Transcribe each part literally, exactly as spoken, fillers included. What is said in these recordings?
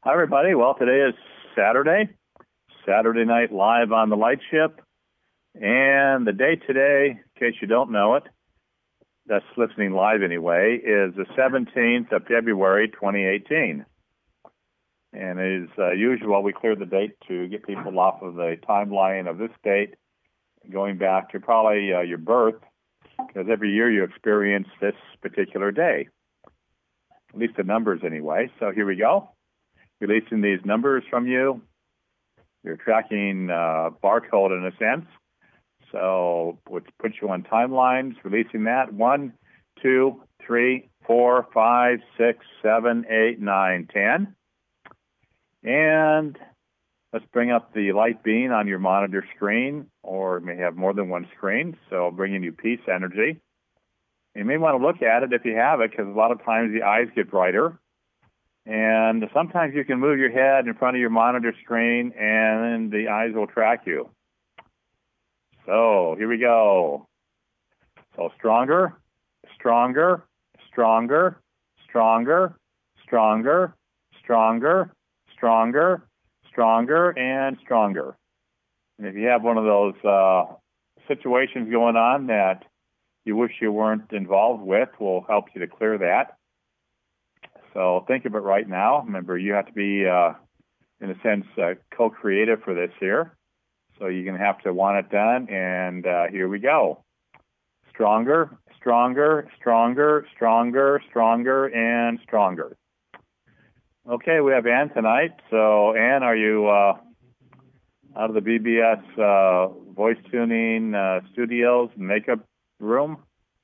Hi, everybody. Well, today is Saturday, Saturday night live on the Lightship. And the date today, in case you don't know it, that's listening live anyway, is the seventeenth of February, twenty eighteen. And as uh, usual, we clear the date to get people off of the timeline of this date, going back to probably uh, your birth, because every year you experience this particular day, at least the numbers anyway. So here we go. Releasing these numbers from you. You're tracking uh, barcode in a sense. So which puts you on timelines, releasing that. One, two, three, four, five, six, seven, eight, nine, ten. And let's bring up the light beam on your monitor screen, or it may have more than one screen, so bringing you peace energy. You may want to look at it if you have it, because a lot of times the eyes get brighter. And sometimes you can move your head in front of your monitor screen, and the eyes will track you. So here we go. So stronger, stronger, stronger, stronger, stronger, stronger, stronger, stronger, and stronger. And if you have one of those uh, situations going on that you wish you weren't involved with, we'll help you to clear that. So think of it right now. Remember, you have to be, uh, in a sense, uh, co-creative for this here. So you're going to have to want it done, and uh, here we go. Stronger, stronger, stronger, stronger, stronger, and stronger. Okay, we have Ann tonight. So, Ann, are you uh, out of the B B S uh, voice tuning uh, studios makeup room?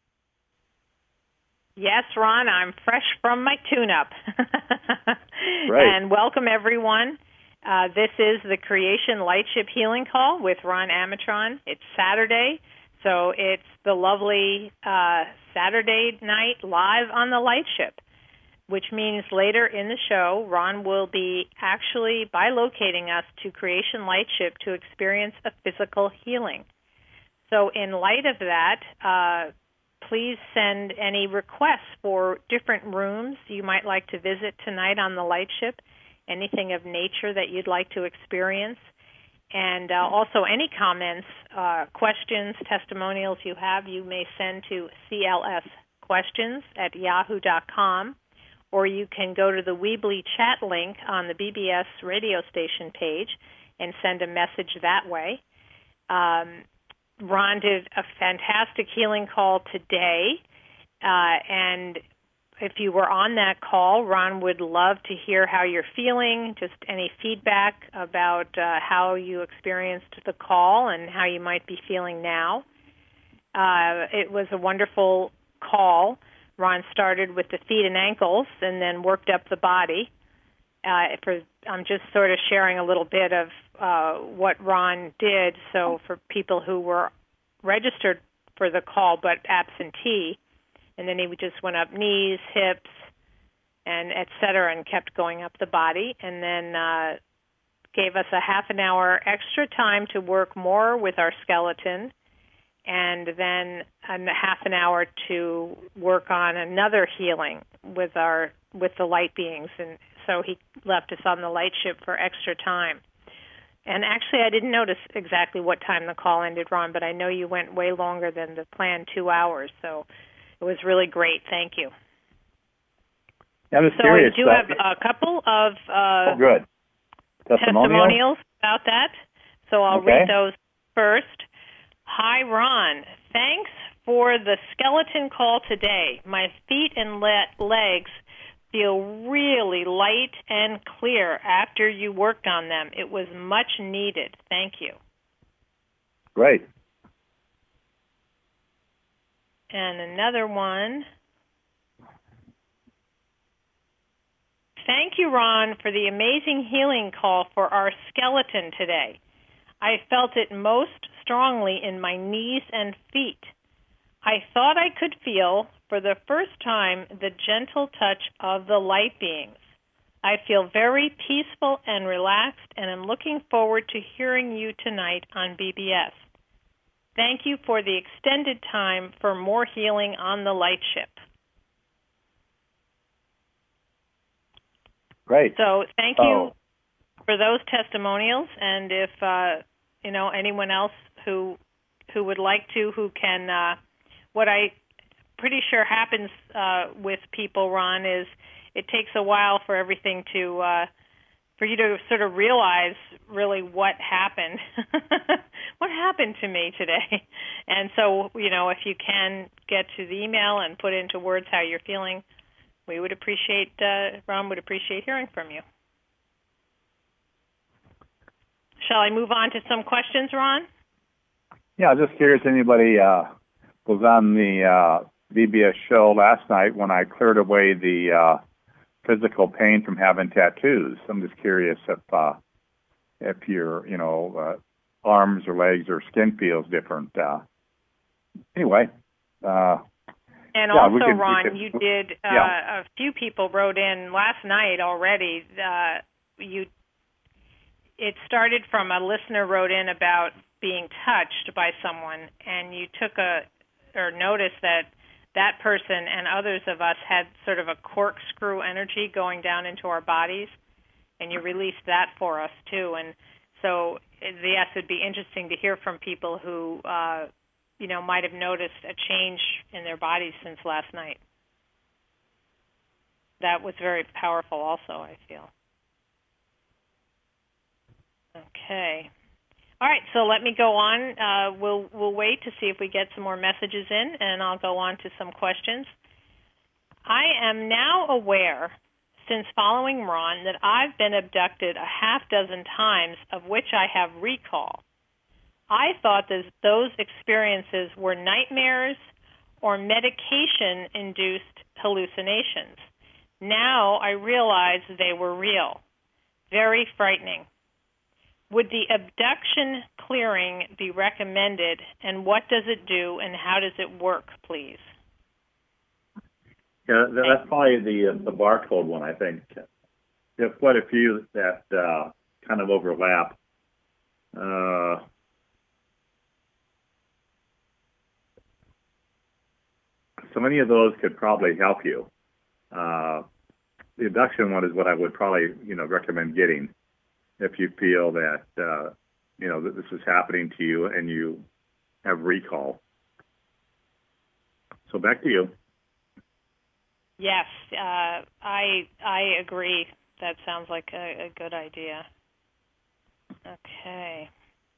Yes, Ron, I'm fresh from my tune-up. Great. And welcome, everyone. Uh, this is the Creation Lightship Healing Call with Ron Amatron. It's Saturday, so it's the lovely uh, Saturday night live on the Lightship, which means later in the show, Ron will be actually bilocating us to Creation Lightship to experience a physical healing. So in light of that, uh, please send any requests for different rooms you might like to visit tonight on the Lightship, anything of nature that you'd like to experience, and uh, also any comments, uh, questions, testimonials you have, you may send to C L S questions at yahoo dot com, or you can go to the Weebly chat link on the B B S radio station page and send a message that way. Um, Ron did a fantastic healing call today, uh, and if you were on that call, Ron would love to hear how you're feeling, just any feedback about uh, how you experienced the call and how you might be feeling now. Uh, it was a wonderful call. Ron started with the feet and ankles and then worked up the body. Uh, for, I'm just sort of sharing a little bit of uh, what Ron did. So for people who were registered for the call but absentee, and then he just went up knees, hips, and et cetera, and kept going up the body, and then uh, gave us a half an hour extra time to work more with our skeleton, and then a half an hour to work on another healing with our with the light beings. And so he left us on the Lightship for extra time. And actually, I didn't notice exactly what time the call ended, Ron, but I know you went way longer than the planned two hours, so it was really great. Thank you. I'm just so curious. I do have a couple of uh, oh, good. Testimonials? testimonials about that, so I'll okay. read those first. Hi, Ron. Thanks for the skeleton call today. My feet and le- legs feel really light and clear after you worked on them. It was much needed. Thank you. Great. And another one. Thank you, Ron, for the amazing healing call for our skeleton today. I felt it most strongly in my knees and feet. I thought I could feel, for the first time, the gentle touch of the light beings. I feel very peaceful and relaxed, and am looking forward to hearing you tonight on B B S. Thank you for the extended time for more healing on the Lightship. Great. So thank you oh. for those testimonials, and if uh, you know anyone else who who would like to, who can, uh, what I pretty sure happens uh, with people, Ron, is it takes a while for everything to, uh, for you to sort of realize really what happened, what happened to me today. And so, you know, if you can get to the email and put into words how you're feeling, we would appreciate, uh, Ron would appreciate hearing from you. Shall I move on to some questions, Ron? Yeah, I'm just curious, anybody uh, was on the uh, V B S show last night when I cleared away the uh, physical pain from having tattoos. I'm just curious if uh, if your, you know, uh, arms or legs or skin feels different. Uh, anyway. Uh, and yeah, also, we could, Ron, we could, you did, uh, yeah. a few people wrote in last night already. Uh, you, it started from a listener wrote in about being touched by someone, and you took a, or noticed that that person and others of us had sort of a corkscrew energy going down into our bodies, and you released that for us too. And so, yes, it would be interesting to hear from people who, uh, you know, might have noticed a change in their bodies since last night. That was very powerful also, I feel. Okay. All right, so let me go on. Uh, we'll we'll wait to see if we get some more messages in, and I'll go on to some questions. I am now aware, since following Ron, that I've been abducted a half dozen times, of which I have recall. I thought that those experiences were nightmares or medication-induced hallucinations. Now I realize they were real. Very frightening. Would the abduction clearing be recommended, and what does it do, and how does it work, please? Yeah, that's probably the uh, the barcode one, I think. There's quite a few that uh, kind of overlap. Uh, so many of those could probably help you. Uh, the abduction one is what I would probably, you know, recommend getting if you feel that, uh, you know, that this is happening to you and you have recall. So back to you. Yes, uh, I I agree. That sounds like a, a good idea. Okay.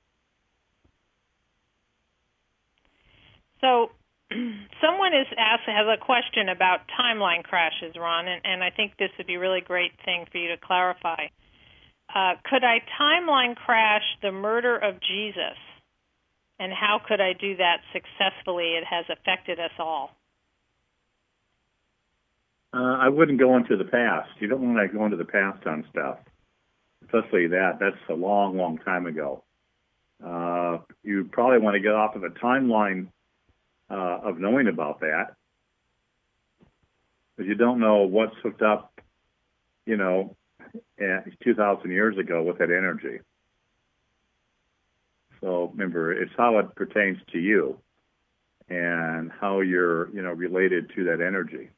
So someone is asked, has a question about timeline crashes, Ron, and, and I think this would be a really great thing for you to clarify. Uh, could I timeline crash the murder of Jesus, and how could I do that successfully? It has affected us all. Uh, I wouldn't go into the past. You don't want to go into the past on stuff, especially that. That's a long, long time ago. Uh, you probably want to get off of a timeline uh, of knowing about that, because you don't know what's hooked up, you know, two thousand years ago with that energy. So remember, it's how it pertains to you and how you're, you know, related to that energy.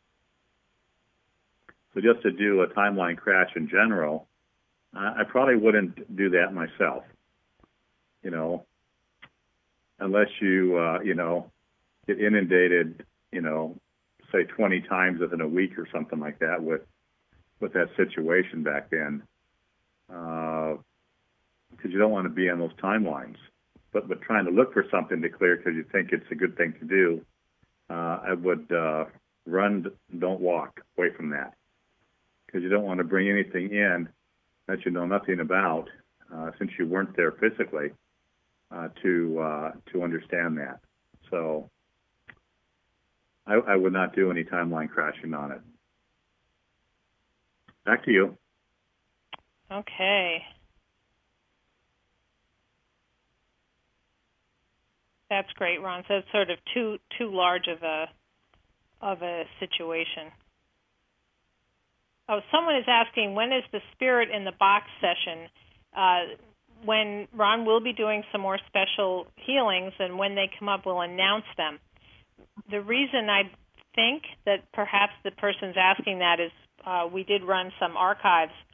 So just to do a timeline crash in general, I probably wouldn't do that myself, you know, unless you, uh, you know, get inundated, you know, say twenty times within a week or something like that with with that situation back then, because uh, you don't want to be on those timelines. But but trying to look for something to clear because you think it's a good thing to do, uh, I would uh, run, don't walk away from that, because you don't want to bring anything in that you know nothing about, uh, since you weren't there physically, uh, to uh, to understand that. So I, I would not do any timeline crashing on it. Back to you. Okay. That's great, Ron. So it's sort of too too large of a of a situation. Oh, someone is asking, when is the Spirit in the Box session? Uh, when Ron will be doing some more special healings, and when they come up, we'll announce them. The reason I think that perhaps the person's asking that is uh, we did run some archives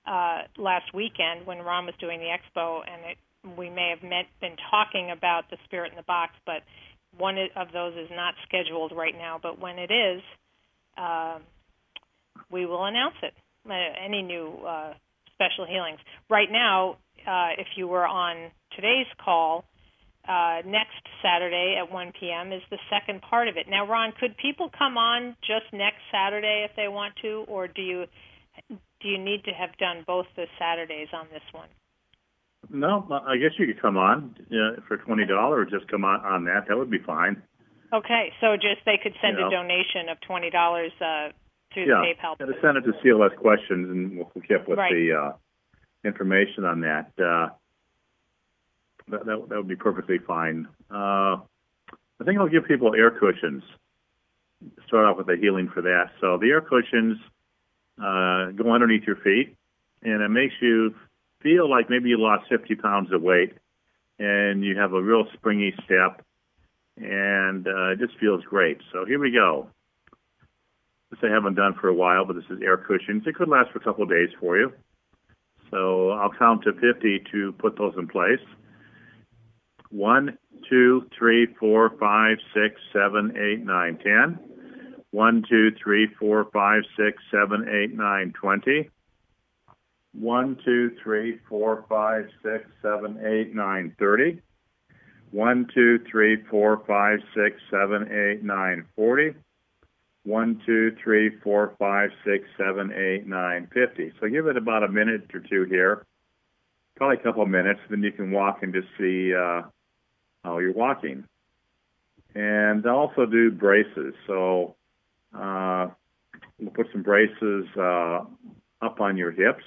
uh, last weekend when Ron was doing the expo, and it, we may have met, been talking about the Spirit in the Box, but one of those is not scheduled right now. But when it is, uh, we will announce it. Uh, any new uh, special healings. Right now, uh, if you were on today's call, uh, next Saturday at one p.m. is the second part of it. Now, Ron, could people come on just next Saturday if they want to, or do you do you need to have done both the Saturdays on this one? No, I guess you could come on uh, for twenty dollars. Just come on on that. That would be fine. Okay, so just they could send you know. a donation of twenty dollars uh, through yeah. the PayPal. Yeah, send it to C L S Questions, and we'll keep up with right. the uh, information on that. Uh, that, that. That would be perfectly fine. Uh, I think I'll give people air cushions. Start off with the healing for that. So the air cushions uh, go underneath your feet, and it makes you feel like maybe you lost fifty pounds of weight, and you have a real springy step, and uh, it just feels great. So here we go. This I haven't done for a while, but this is air cushions. It could last for a couple of days for you. So I'll count to fifty to put those in place. One, two, three, four, five, six, seven, eight, nine, ten. One, two, three, four, five, six, seven, eight, nine, twenty. One, two, three, four, five, six, seven, eight, nine, thirty. One, two, three, four, five, six, seven, eight, nine, forty. One, two, three, four, five, six, seven, eight, nine, fifty. So give it about a minute or two here, probably a couple of minutes. Then you can walk and just see uh, how you're walking. And also do braces. So uh, we'll put some braces uh, up on your hips,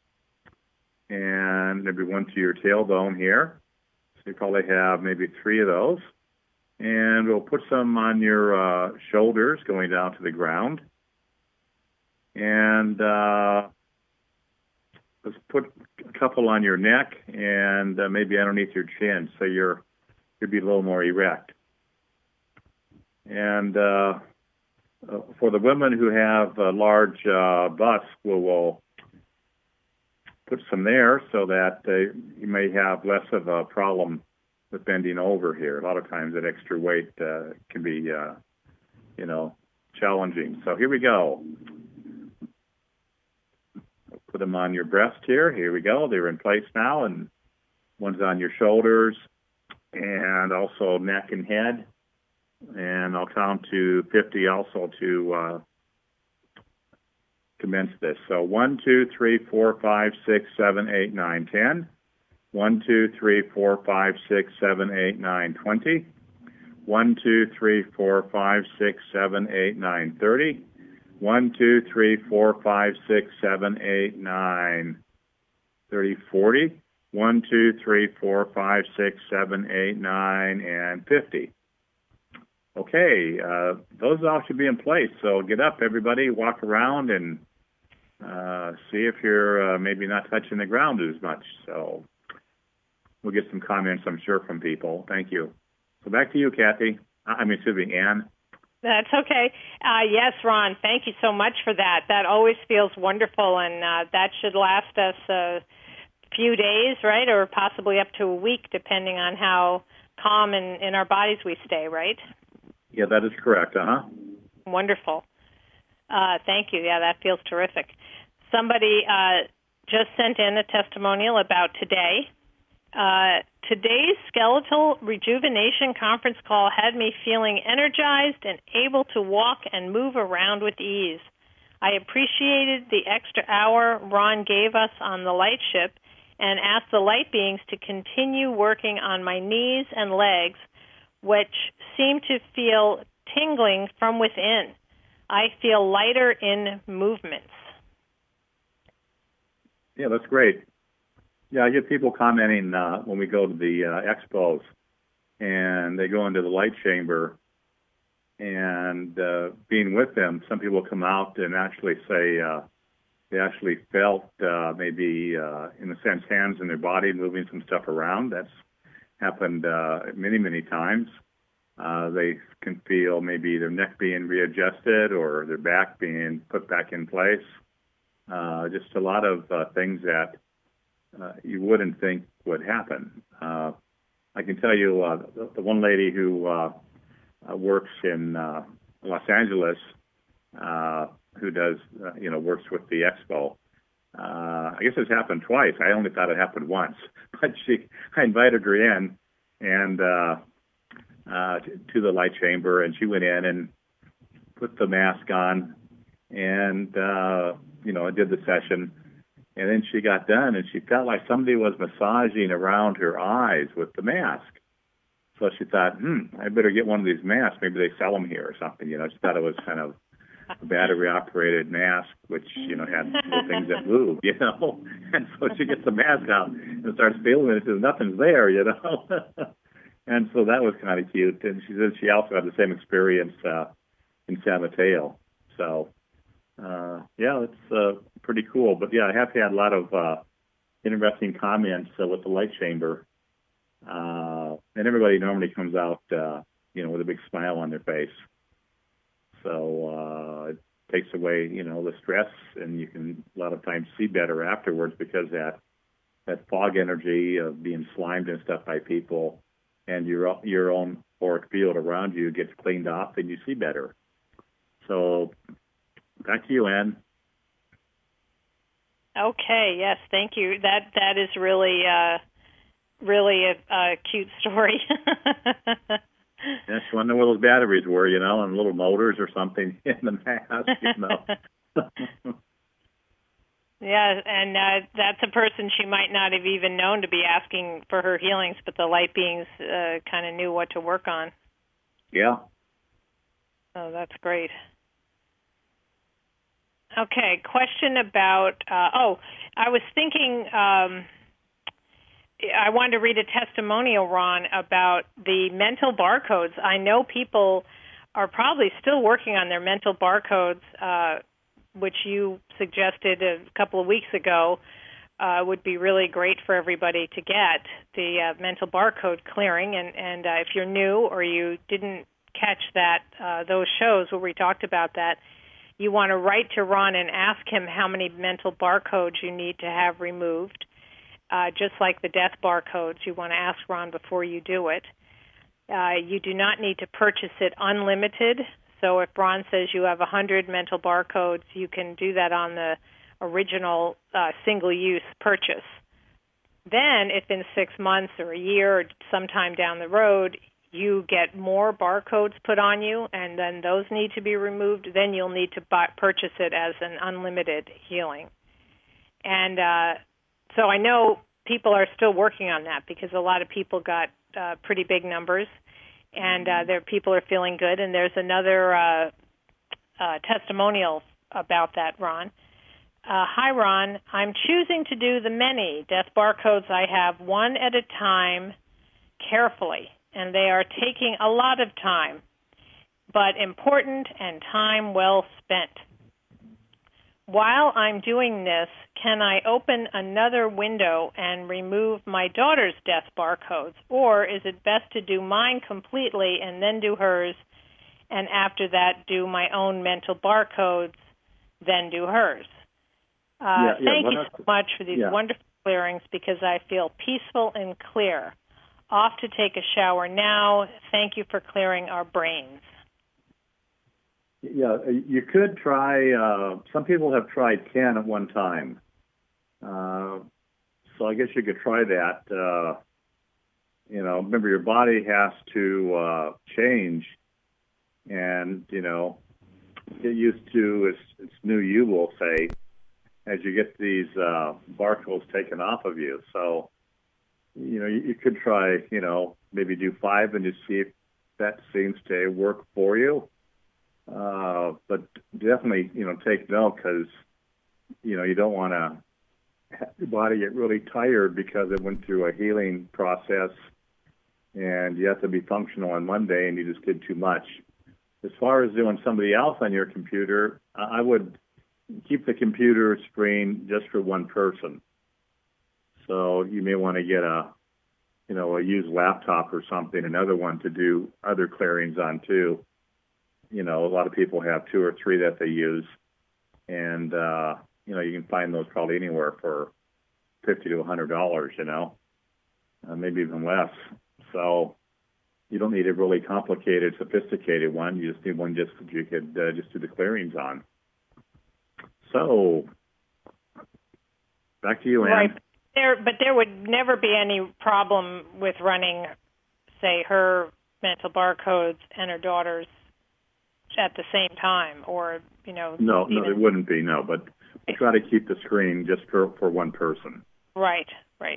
and maybe one to your tailbone here. So you probably have maybe three of those. And we'll put some on your uh, shoulders going down to the ground. And uh, let's put a couple on your neck and uh, maybe underneath your chin, so you're, you'll be a little more erect. And uh, for the women who have a large uh, busts, we'll, we'll put some there so that uh, you may have less of a problem with bending over here. A lot of times that extra weight uh, can be, uh, you know, challenging. So here we go. Put them on your breast here. Here we go. They're in place now, and one's on your shoulders and also neck and head. And I'll count to fifty also to uh, commence this. So one, two, three, four, five, six, seven, eight, nine, ten. One, two, three, four, five, six, seven, eight, nine, twenty. One, two, three, four, five, six, seven, eight, nine, thirty. One, two, three, four, five, six, seven, eight, nine, thirty, forty. One, two, three, four, five, six, seven, eight, nine, and fifty. Okay, uh, those all should be in place. So get up, everybody, walk around, and uh, see if you're uh, maybe not touching the ground as much. So we'll get some comments, I'm sure, from people. Thank you. So back to you, Kathy. I mean, excuse me, Ann. That's okay. Uh, yes, Ron, thank you so much for that. That always feels wonderful, and uh, that should last us a few days, right, or possibly up to a week, depending on how calm in, in our bodies we stay, right? Yeah, that is correct. Uh-huh. Wonderful. Uh, thank you. Yeah, that feels terrific. Somebody uh, just sent in a testimonial about today. Uh, today's skeletal rejuvenation conference call had me feeling energized and able to walk and move around with ease. I appreciated the extra hour Ron gave us on the light ship and asked the light beings to continue working on my knees and legs, which seem to feel tingling from within. I feel lighter in movements. Yeah, that's great. Yeah, I get people commenting uh, when we go to the uh, expos, and they go into the light chamber, and uh, being with them, some people come out and actually say uh, they actually felt uh, maybe, uh, in a sense, hands in their body moving some stuff around. That's happened uh, many, many times. Uh, they can feel maybe their neck being readjusted or their back being put back in place. Uh, just a lot of uh, things that uh, you wouldn't think would happen. Uh, I can tell you uh, the, the one lady who uh, uh, works in uh, Los Angeles, uh, who does, uh, you know, works with the expo. Uh, I guess it's happened twice. I only thought it happened once, but she, I invited her in and uh, uh, to, to the light chamber, and she went in and put the mask on, and uh, you know, did the session. And then she got done, and she felt like somebody was massaging around her eyes with the mask. So she thought, hmm, I better get one of these masks. Maybe they sell them here or something. You know, she thought it was kind of a battery-operated mask, which, you know, had little things that move, you know. And so she gets the mask out and starts feeling it. Says, nothing's there, you know. And so that was kind of cute. And she said she also had the same experience uh, in San Mateo. So, uh, yeah, it's uh, pretty cool. But, yeah, I have had a lot of uh, interesting comments uh, with the light chamber. Uh, and everybody normally comes out, uh, you know, with a big smile on their face. So uh, it takes away, you know, the stress, and you can a lot of times see better afterwards because that that fog energy of being slimed and stuff by people, and your your own auric field around you gets cleaned off, and you see better. So back to you, Ann. Okay. Yes. Thank you. That that is really uh, really a, a cute story. I just wonder where those batteries were, you know, and little motors or something in the mask, you know. Yeah, and uh, that's a person she might not have even known to be asking for her healings, but the light beings uh, kind of knew what to work on. Yeah. Oh, that's great. Okay, question about, uh, oh, I was thinking... Um, I wanted to read a testimonial, Ron, about the mental barcodes. I know people are probably still working on their mental barcodes, uh, which you suggested a couple of weeks ago uh, would be really great for everybody to get, the uh, mental barcode clearing. And, and uh, if you're new or you didn't catch that uh, those shows where we talked about that, you want to write to Ron and ask him how many mental barcodes you need to have removed. Uh, just like the death barcodes, you want to ask Ron before you do it. Uh, you do not need to purchase it unlimited. So if Ron says you have one hundred mental barcodes, you can do that on the original uh, single-use purchase. Then, if in six months or a year or sometime down the road, you get more barcodes put on you, and then those need to be removed, then you'll need to buy, purchase it as an unlimited healing. And uh, so I know people are still working on that because a lot of people got uh, pretty big numbers, and uh, their people are feeling good. And there's another uh, uh, testimonial about that, Ron. Uh, Hi, Ron. I'm choosing to do the many death barcodes I have one at a time carefully, and they are taking a lot of time, but important and time well spent. While I'm doing this, can I open another window and remove my daughter's death barcodes, or is it best to do mine completely and then do hers, and after that do my own mental barcodes, then do hers? Uh, yeah, yeah, thank you so much for these yeah. wonderful clearings because I feel peaceful and clear. Off to take a shower now. Thank you for clearing our brains. Yeah, you could try, uh, some people have tried ten at one time. Uh, so I guess you could try that. Uh, you know, remember your body has to uh, change and, you know, get used to its, its new you, we'll say, as you get these uh, barcodes taken off of you. So, you know, you, you could try, you know, maybe do five and just see if that seems to work for you. Uh, but definitely, you know, take note because, you know, you don't want to have your body get really tired because it went through a healing process and you have to be functional on Monday and you just did too much. As far as doing somebody else on your computer, I would keep the computer screen just for one person. So you may want to get a, you know, a used laptop or something, another one to do other clearings on too. You know, a lot of people have two or three that they use. And, uh, you know, you can find those probably anywhere for fifty to a hundred dollars. You know, uh, maybe even less. So you don't need a really complicated, sophisticated one. You just need one just that you could uh, just do the clearings on. So back to you, Ann. Right. There, but there would never be any problem with running, say, her mental barcodes and her daughter's at the same time, or, you know. No, even... no, it wouldn't be, no, but we try to keep the screen just for, for one person. Right, right.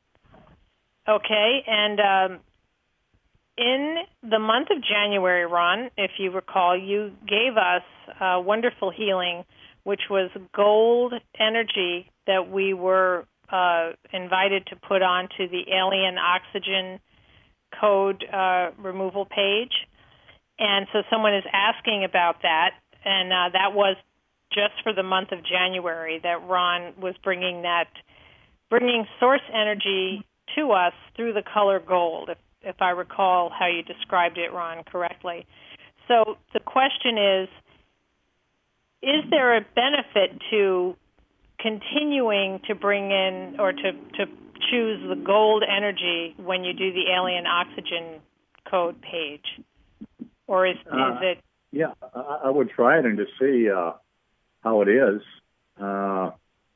Okay, and um, in the month of January, Ron, if you recall, you gave us a wonderful healing, which was gold energy that we were uh, invited to put onto the alien oxygen code uh, removal page. And so someone is asking about that, and uh, that was just for the month of January that Ron was bringing that, bringing source energy to us through the color gold, if, if I recall how you described it, Ron, correctly. So the question is, is there a benefit to continuing to bring in or to, to choose the gold energy when you do the alien oxygen code page? Or is, uh, is it? Yeah, I, I would try it and to see uh, how it is. Uh,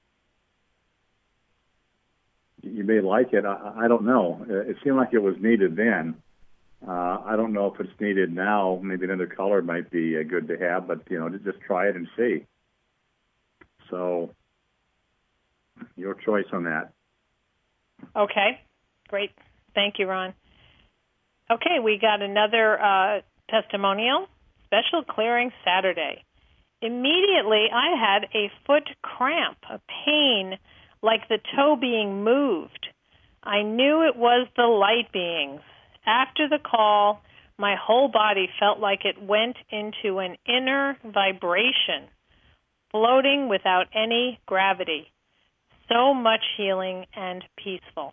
you may like it. I, I don't know. It seemed like it was needed then. Uh, I don't know if it's needed now. Maybe another color might be uh, good to have, but, you know, to just try it and see. So your choice on that. Okay, great. Thank you, Ron. Okay, we got another uh, testimonial, special clearing Saturday. Immediately, I had a foot cramp, a pain like the toe being moved. I knew it was the light beings. After the call, my whole body felt like it went into an inner vibration, floating without any gravity. So much healing and peaceful.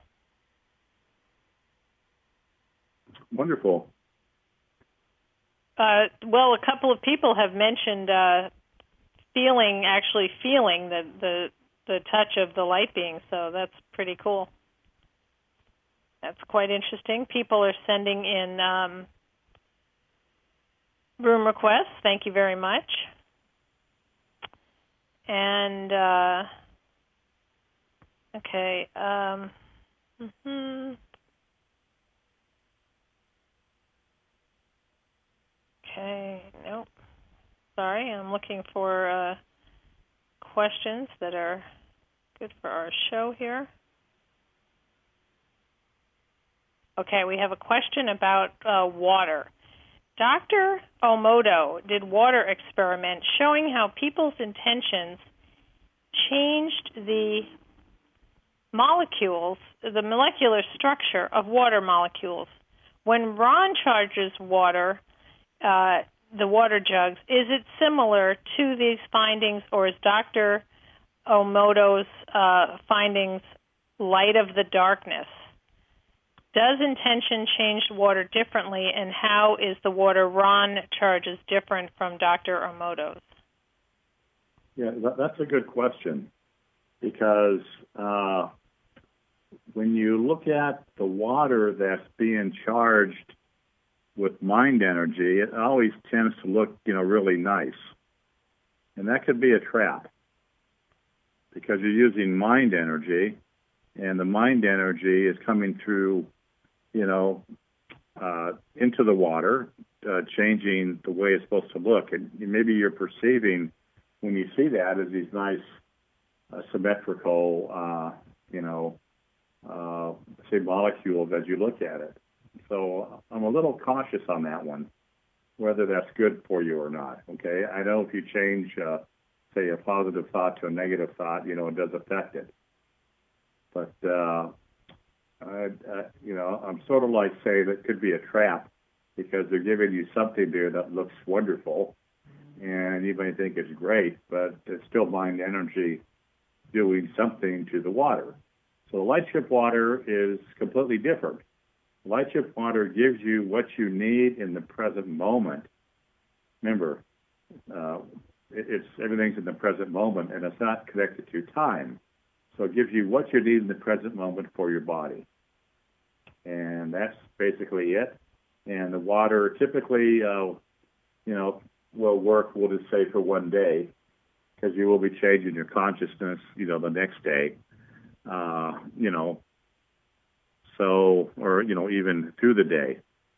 Wonderful. Uh, well, a couple of people have mentioned uh, feeling, actually feeling the, the the touch of the light being, so that's pretty cool. That's quite interesting. People are sending in um, room requests. Thank you very much. And, uh, okay. Um, mm-hmm. Okay, nope. Sorry, I'm looking for uh, questions that are good for our show here. Okay, we have a question about uh, water. Doctor Omoto did water experiments showing how people's intentions changed the molecules, the molecular structure of water molecules. When Ron charges water, uh, the water jugs, is it similar to these findings, or is Doctor Omoto's uh, findings light of the darkness? Does intention change water differently, and how is the water Ron charges different from Doctor Omoto's? Yeah, that, that's a good question, because uh, when you look at the water that's being charged with mind energy, it always tends to look, you know, really nice. And that could be a trap, because you're using mind energy, and the mind energy is coming through, you know, uh, into the water, uh, changing the way it's supposed to look. And maybe you're perceiving, when you see that, as these nice uh, symmetrical, uh, you know, uh, say molecules as you look at it. So I'm a little cautious on that one, whether that's good for you or not, okay? I know if you change, uh, say, a positive thought to a negative thought, you know, it does affect it. But, uh, I, uh, you know, I'm sort of like, say, that could be a trap, because they're giving you something there that looks wonderful, and you may think it's great, but it's still mind energy doing something to the water. So light chip water is completely different. Light chip water gives you what you need in the present moment. Remember, uh, it, it's everything's in the present moment, and it's not connected to time. So it gives you what you need in the present moment for your body. And that's basically it. And the water typically, uh, you know, will work, we'll just say, for one day, because you will be changing your consciousness, you know, the next day, uh, you know, so, or, you know, even through the day.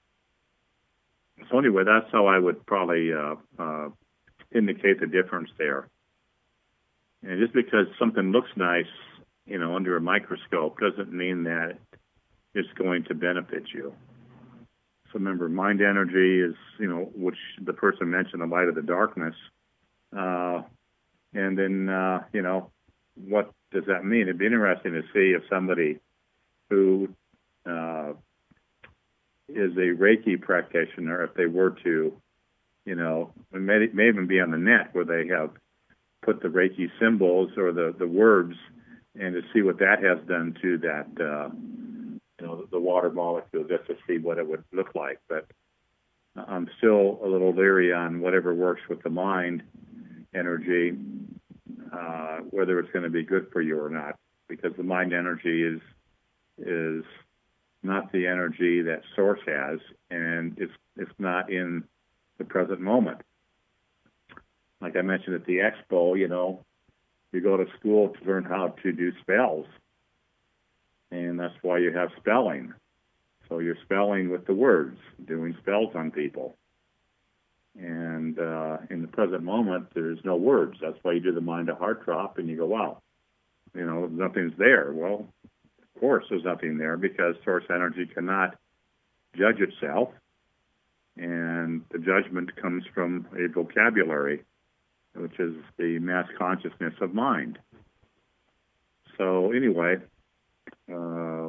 So anyway, that's how I would probably uh, uh, indicate the difference there. And just because something looks nice, you know, under a microscope doesn't mean that it's going to benefit you. So remember, mind energy is, you know, which the person mentioned, the light of the darkness. Uh, and then, uh, you know, what does that mean? It'd be interesting to see if somebody who uh, is a Reiki practitioner, if they were to, you know, it may, it may even be on the net where they have put the Reiki symbols or the, the words, and to see what that has done to that, uh, you know, the water molecule, just to see what it would look like. But I'm still a little leery on whatever works with the mind energy, uh, whether it's going to be good for you or not, because the mind energy is is not the energy that Source has, and it's it's not in the present moment. Like I mentioned at the expo, you know, you go to school to learn how to do spells, and that's why you have spelling. So you're spelling with the words, doing spells on people. And uh, in the present moment, there's no words. That's why you do the mind to heart drop, and you go, wow, you know, nothing's there. Well, of course there's nothing there, because Source energy cannot judge itself, and the judgment comes from a vocabulary, which is the mass consciousness of mind. So anyway, uh,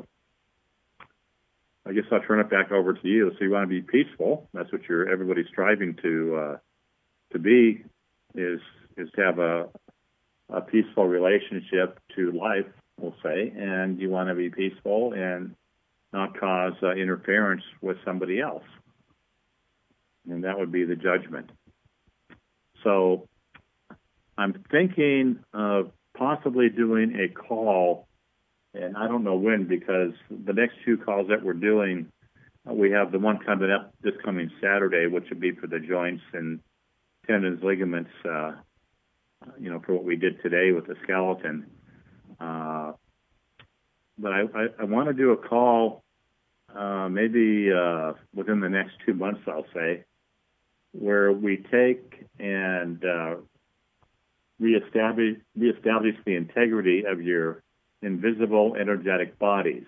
I guess I'll turn it back over to you. So you want to be peaceful. That's what you're everybody's striving to uh, to be, is is to have a a peaceful relationship to life, we'll say, and you want to be peaceful and not cause uh, interference with somebody else. And that would be the judgment. So I'm thinking of possibly doing a call, and I don't know when, because the next two calls that we're doing, uh, we have the one coming up this coming Saturday, which would be for the joints and tendons, ligaments, uh, you know, for what we did today with the skeleton. Uh, but I, I, I want to do a call uh, maybe uh, within the next two months, I'll say, where we take and uh, reestablish, reestablish the integrity of your invisible energetic bodies.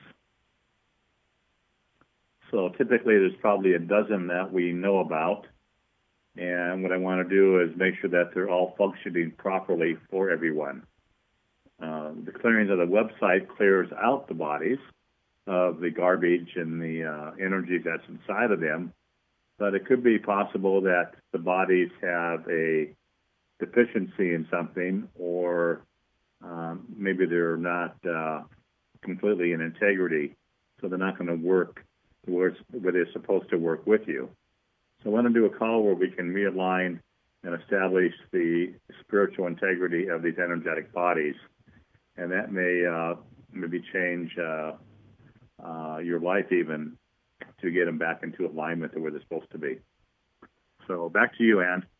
So typically there's probably a dozen that we know about. And what I want to do is make sure that they're all functioning properly for everyone. Uh, the clearing of the website clears out the bodies of the garbage and the uh, energy that's inside of them. But it could be possible that the bodies have a deficiency in something, or um, maybe they're not uh, completely in integrity, so they're not going to work where they're supposed to work with you. So I want to do a call where we can realign and establish the spiritual integrity of these energetic bodies, and that may uh, maybe change uh, uh, your life even, to get them back into alignment to where they're supposed to be. So back to you, Ann.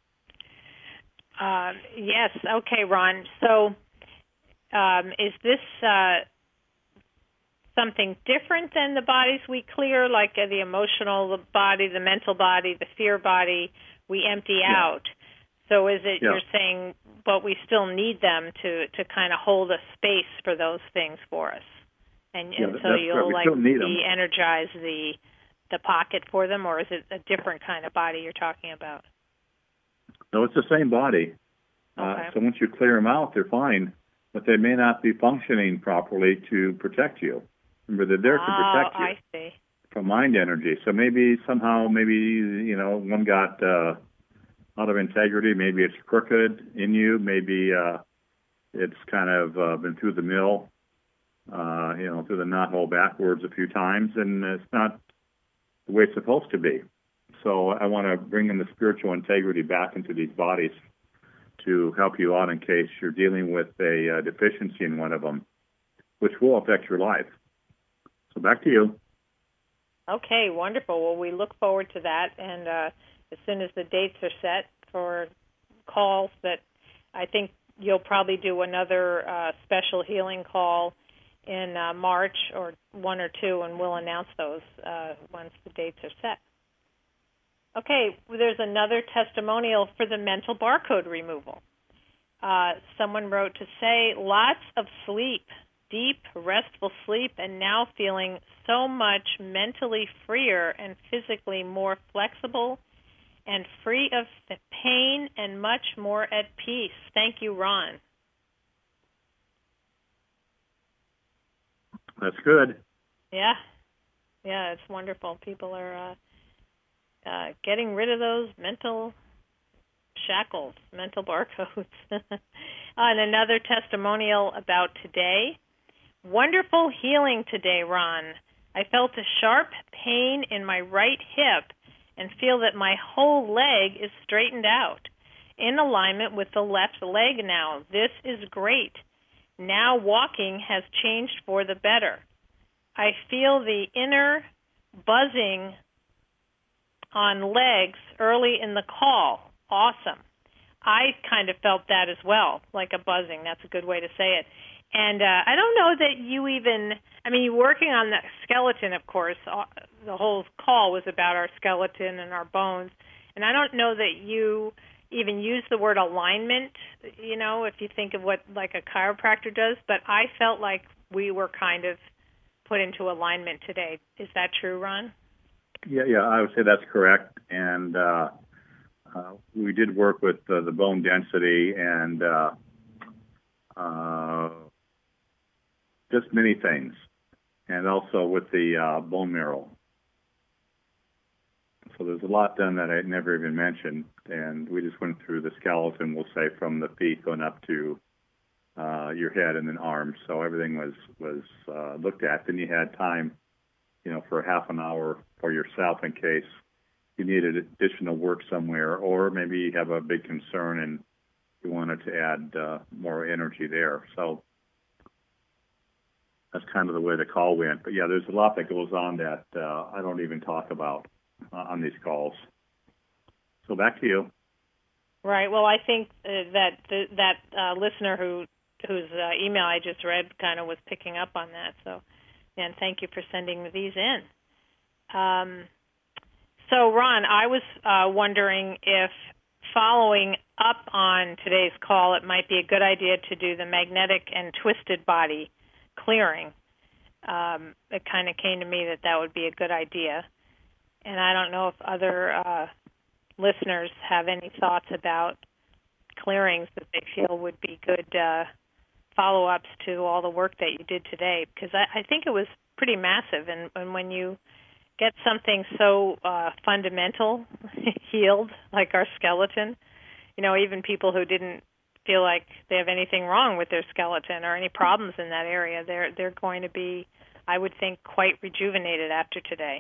Uh, yes. Okay, Ron. So um, is this uh, something different than the bodies we clear, like uh, the emotional body, the mental body, the fear body, we empty yeah. out? So is it, yeah. you're saying, but we still need them to, to kind of hold a space for those things for us? And, yeah, and so you'll like de-energize the the pocket for them, or is it a different kind of body you're talking about? No, it's the same body. Okay. Uh, so once you clear them out, they're fine, but they may not be functioning properly to protect you. Remember, they're there oh, to protect you I see. from mind energy. So maybe somehow, maybe, you know, one got uh, out of integrity. Maybe it's crooked in you. Maybe uh, it's kind of uh, been through the mill. Uh, you know, through the knothole backwards a few times, and it's not the way it's supposed to be. So I want to bring in the spiritual integrity back into these bodies to help you out in case you're dealing with a uh, deficiency in one of them, which will affect your life. So back to you. Okay, wonderful. Well, we look forward to that, and uh, as soon as the dates are set for calls, that I think you'll probably do another uh, special healing call in uh, March or one or two, and we'll announce those uh, once the dates are set. Okay, well, there's another testimonial for the mental barcode removal. Uh, someone wrote to say, lots of sleep, deep, restful sleep, and now feeling so much mentally freer and physically more flexible and free of pain and much more at peace. Thank you, Ron. That's good. Yeah. Yeah, it's wonderful. People are uh, uh, getting rid of those mental shackles, mental barcodes. And another testimonial about today. Wonderful healing today, Ron. I felt a sharp pain in my right hip and feel that my whole leg is straightened out, in alignment with the left leg now. This is great. Now walking has changed for the better. I feel the inner buzzing on legs early in the call. Awesome. I kind of felt that as well, like a buzzing. That's a good way to say it. And uh, I don't know that you even, I mean, you're working on the skeleton, of course. The whole call was about our skeleton and our bones. And I don't know that you even use the word alignment, you know, if you think of what like a chiropractor does. But I felt like we were kind of put into alignment today. Is that true, Ron? Yeah, yeah, I would say that's correct. And uh, uh, we did work with uh, the bone density and uh, uh, just many things, and also with the uh, bone marrow. So there's a lot done that I never even mentioned, and we just went through the skeleton, we'll say, from the feet going up to uh, your head and then arms. So everything was, was uh, looked at. Then you had time, you know, for half an hour for yourself in case you needed additional work somewhere, or maybe you have a big concern and you wanted to add uh, more energy there. So that's kind of the way the call went. But yeah, there's a lot that goes on that uh, I don't even talk about uh, on these calls. So back to you. Right. Well, I think uh, that the, that uh, listener who whose uh, email I just read kind of was picking up on that. So, and thank you for sending these in. Um, so, Ron, I was uh, wondering if following up on today's call, it might be a good idea to do the magnetic and twisted body clearing. Um, it kind of came to me that that would be a good idea. And I don't know if other uh, listeners have any thoughts about clearings that they feel would be good uh, follow-ups to all the work that you did today, because I, I think it was pretty massive. And, and when you get something so uh, fundamental healed, like our skeleton, you know, even people who didn't feel like they have anything wrong with their skeleton or any problems in that area, they're they're going to be, I would think, quite rejuvenated after today.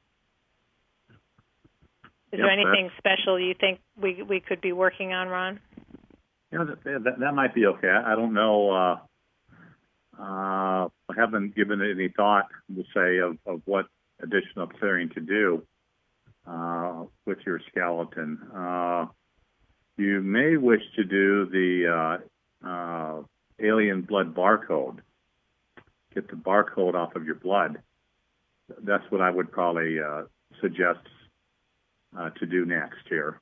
Is Yep, there anything special you think we we could be working on, Ron? Yeah, that, that, that might be okay. I don't know. Uh, uh, I haven't given it any thought, we'll say, of, of what additional clearing to do uh, with your skeleton. Uh, you may wish to do the uh, uh, alien blood barcode. Get the barcode off of your blood. That's what I would probably uh, suggest uh, to do next here.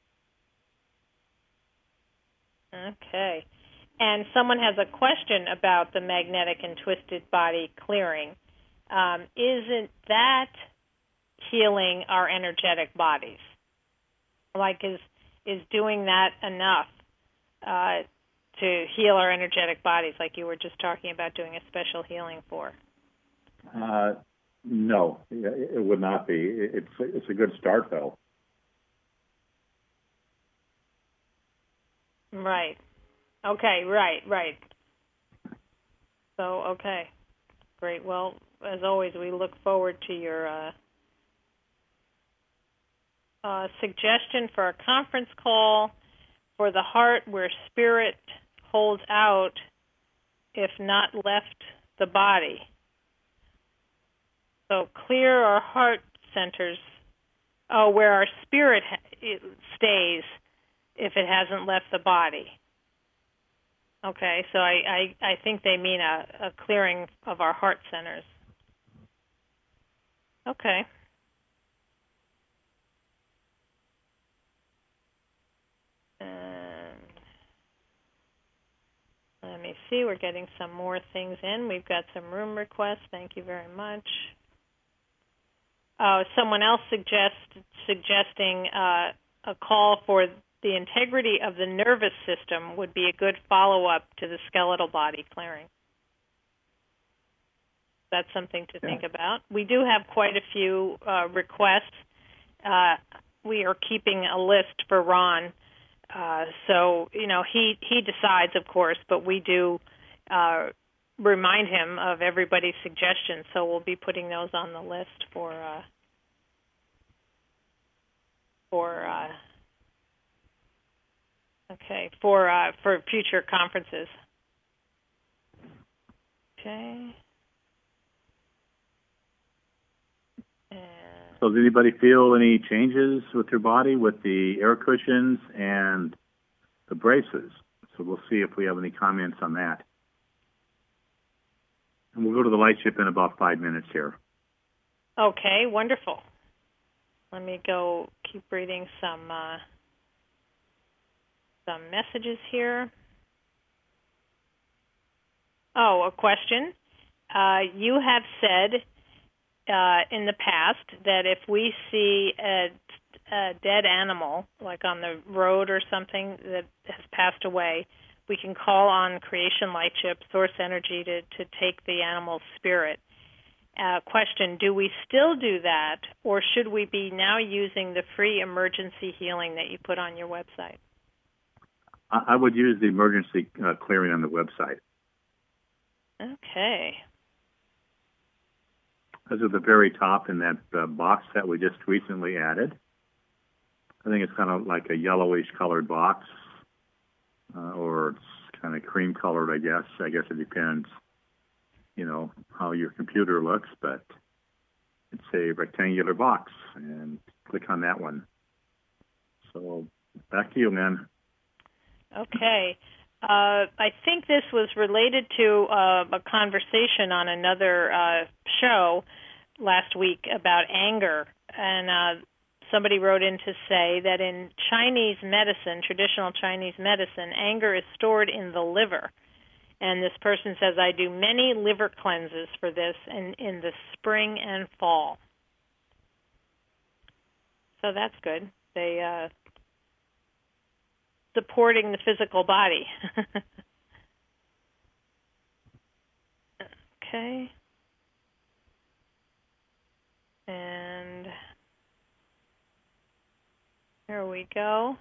Okay. And someone has a question about the magnetic and twisted body clearing. Um, isn't that healing our energetic bodies? Like, is is doing that enough uh, to heal our energetic bodies, like you were just talking about doing a special healing for? Uh, no, it would not be. It's it's a good start, though. Right. Okay, right, right. So, okay. Great. Well, as always, we look forward to your uh, uh, suggestion for a conference call for the heart where spirit holds out if not left the body. So clear our heart centers, oh, where our spirit ha- stays if it hasn't left the body. Okay, so I, I, I think they mean a, a clearing of our heart centers. Okay. And let me see, we're getting some more things in. We've got some room requests. Thank you very much. Uh, someone else suggest, suggesting uh, a call for the integrity of the nervous system would be a good follow-up to the skeletal body clearing. That's something to think yeah. about. We do have quite a few uh, requests. Uh, we are keeping a list for Ron. Uh, so, you know, he, he decides, of course, but we do uh, remind him of everybody's suggestions. So we'll be putting those on the list for uh, for uh, okay for uh, for future conferences. Okay. So does anybody feel any changes with their body with the air cushions and the braces? So we'll see if we have any comments on that. And we'll go to the light ship in about five minutes here. Okay, wonderful. Let me go keep reading some uh, some messages here. Oh, a question. Uh, you have said Uh, in the past that if we see a, a dead animal, like on the road or something that has passed away, we can call on Creation Lightship, Source Energy, to, to take the animal's spirit. Uh, question, do we still do that, or should we be now using the free emergency healing that you put on your website? I, I would use the emergency uh, clearing on the website. Okay. Those are the very top in that uh, box that we just recently added. I think it's kind of like a yellowish colored box, uh, or it's kind of cream colored, I guess. I guess it depends, you know, how your computer looks, but it's a rectangular box, and click on that one. So back to you, man. Okay. Uh, I think this was related to uh, a conversation on another uh, show last week about anger. And uh, somebody wrote in to say that in Chinese medicine, traditional Chinese medicine, anger is stored in the liver. And this person says, I do many liver cleanses for this in, in the spring and fall. So that's good. They... Uh, supporting the physical body. Okay. And here we go.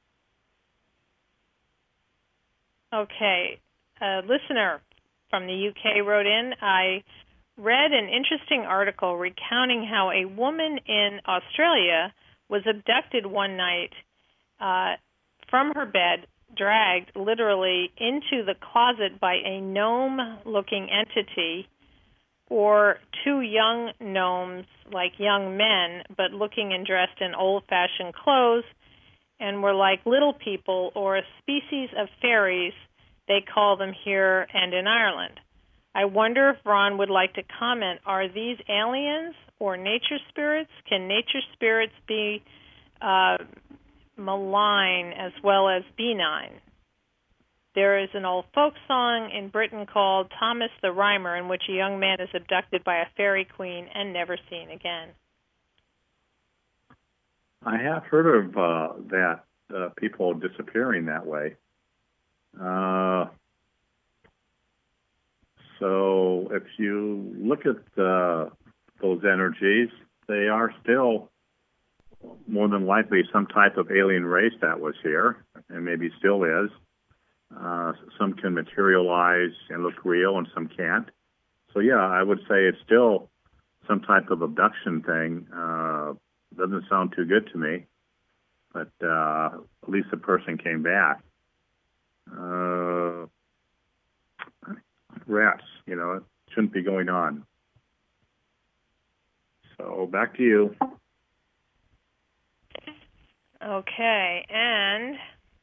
Okay. A listener from the U K wrote in, I read an interesting article recounting how a woman in Australia was abducted one night uh, from her bed, dragged literally into the closet by a gnome-looking entity, or two young gnomes, like young men, but looking and dressed in old-fashioned clothes, and were like little people, or a species of fairies, they call them here and in Ireland. I wonder if Ron would like to comment, are these aliens or nature spirits? Can nature spirits be uh, malign as well as benign? There is an old folk song in Britain called Thomas the Rhymer, in which a young man is abducted by a fairy queen and never seen again. I have heard of uh, that, uh, people disappearing that way. Uh, so if you look at uh, those energies, they are still more than likely some type of alien race that was here, and maybe still is. Uh, some can materialize and look real, and some can't. So yeah, I would say it's still some type of abduction thing. Uh, doesn't sound too good to me. but uh, at least the person came back. Uh, rats, you know, it shouldn't be going on. So back to you. Okay, and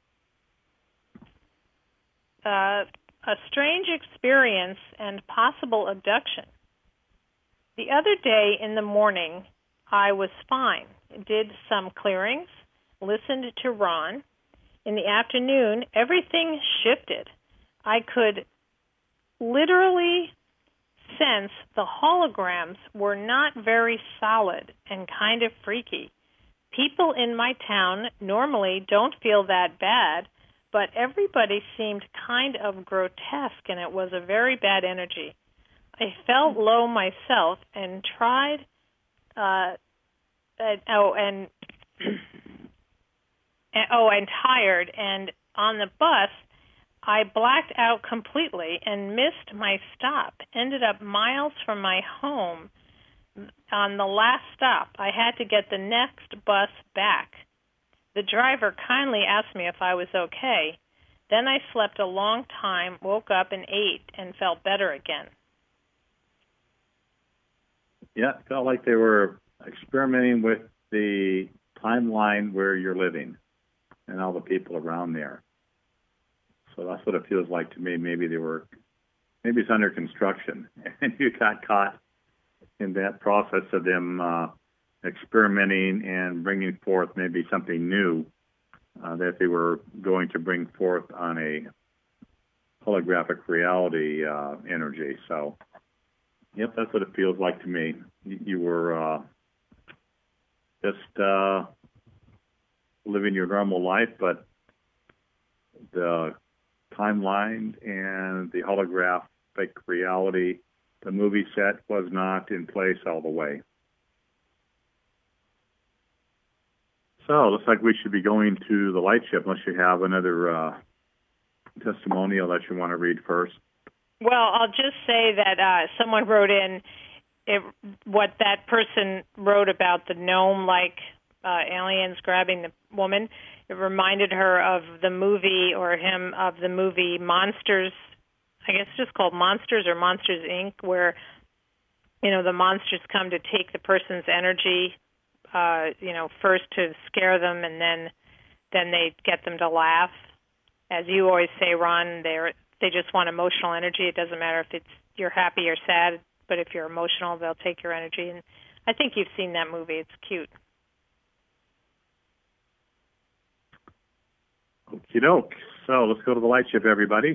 uh, a strange experience and possible abduction. The other day in the morning, I was fine, did some clearings, listened to Ron. In the afternoon, everything shifted. I could literally sense the holograms were not very solid and kind of freaky. People in my town normally don't feel that bad, but everybody seemed kind of grotesque, and it was a very bad energy. I felt low myself and tried, uh, uh, oh, and, and oh, and tired. And on the bus, I blacked out completely and missed my stop. Ended up miles from my home. On the last stop, I had to get the next bus back. The driver kindly asked me if I was okay. Then I slept a long time, woke up and ate, and felt better again. Yeah, it felt like they were experimenting with the timeline where you're living and all the people around there. So that's what it feels like to me. Maybe they were, maybe it's under construction, and you got caught in that process of them uh, experimenting and bringing forth maybe something new uh, that they were going to bring forth on a holographic reality uh, energy. So, yep, that's what it feels like to me. You, you were uh, just uh, living your normal life, but the timeline and the holographic reality, the movie set, was not in place all the way. So it looks like we should be going to the light ship, unless you have another uh, testimonial that you want to read first. Well, I'll just say that uh, someone wrote in it, what that person wrote about the gnome-like uh, aliens grabbing the woman. It reminded her of the movie, or him, of the movie Monsters. I guess it's just called Monsters or Monsters, Incorporated, where, you know, the monsters come to take the person's energy, uh, you know, first to scare them, and then then they get them to laugh. As you always say, Ron, they they just want emotional energy. It doesn't matter if it's you're happy or sad, but if you're emotional, they'll take your energy. And I think you've seen that movie. It's cute. Okie doke. So let's go to the light ship, everybody.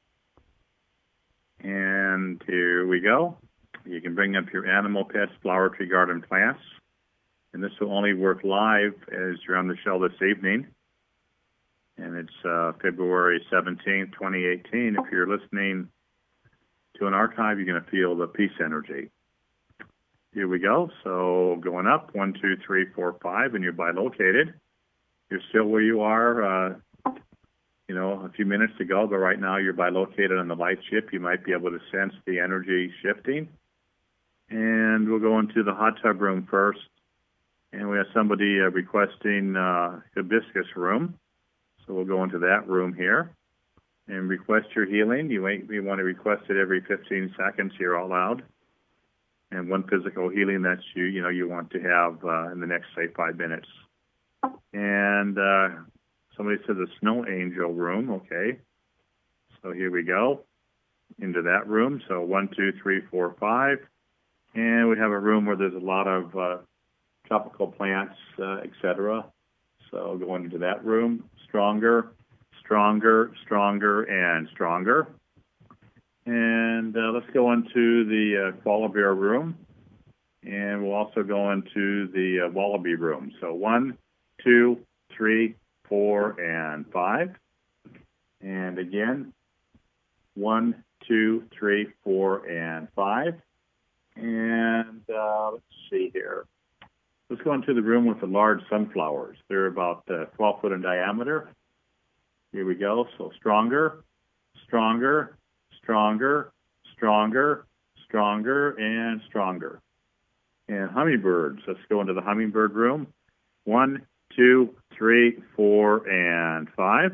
And here we go. You can bring up your animal, pets, flower, tree, garden, plants. And this will only work live as you're on the show this evening. And it's uh, February seventeenth, twenty eighteen. If you're listening to an archive, you're going to feel the peace energy. Here we go. So going up, one, two, three, four, five, and you're bilocated. You're still where you are, uh, you know, a few minutes ago, but right now you're bilocated on the light ship. You might be able to sense the energy shifting. And we'll go into the hot tub room first. And we have somebody uh, requesting uh, hibiscus room. So we'll go into that room here and request your healing. You, may, you want to request it every fifteen seconds here out loud. And one physical healing that you, you know, you want to have uh, in the next, say, five minutes. And uh, somebody said the snow angel room. Okay. So here we go into that room. So one, two, three, four, five. And we have a room where there's a lot of uh, tropical plants, uh, et cetera. So going into that room, stronger, stronger, stronger, and stronger. And uh, let's go into the uh, koala bear room. And we'll also go into the uh, wallaby room. So one, two, three, four, and five. And again, one, two, three, four, and five. And uh, let's see here. Let's go into the room with the large sunflowers. They're about uh, twelve foot in diameter. Here we go. So stronger, stronger, stronger, stronger, stronger, and stronger. And hummingbirds. Let's go into the hummingbird room. One, two, three, four, and five.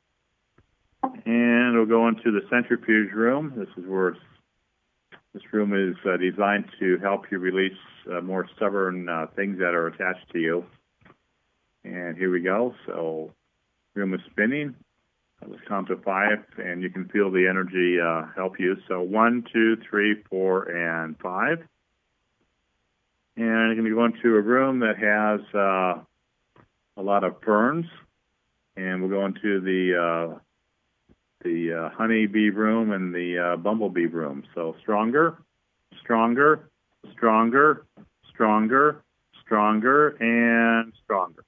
And we'll go into the centrifuge room. This is where it's, this room is uh, designed to help you release uh, more stubborn uh, things that are attached to you. And here we go. So room is spinning. Let's count to five, and you can feel the energy uh, help you. So one, two, three, four, and five. And you're going to go into a room that has uh, a lot of ferns, and we'll go into the uh, the uh, honeybee room and the uh, bumblebee room. So stronger, stronger, stronger, stronger, stronger, and stronger.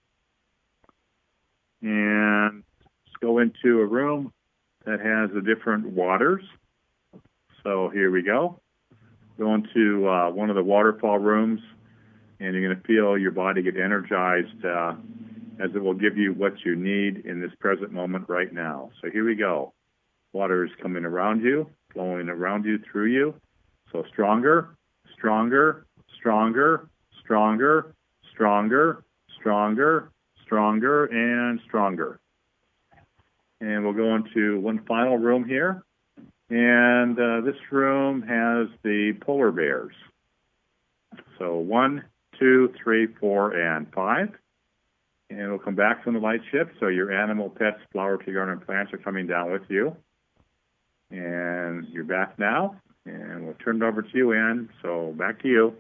And let's go into a room that has the different waters. So here we go. Go into uh, one of the waterfall rooms, and you're going to feel your body get energized uh, as it will give you what you need in this present moment right now. So here we go. Water is coming around you, flowing around you, through you. So stronger, stronger, stronger, stronger, stronger, stronger, stronger, and stronger. And we'll go into one final room here. And uh, this room has the polar bears. So one, two, three, four, and five. And we'll come back from the light ship. So your animal, pets, flower, tree, garden, and plants are coming down with you. And you're back now. And we'll turn it over to you, Ann. So back to you.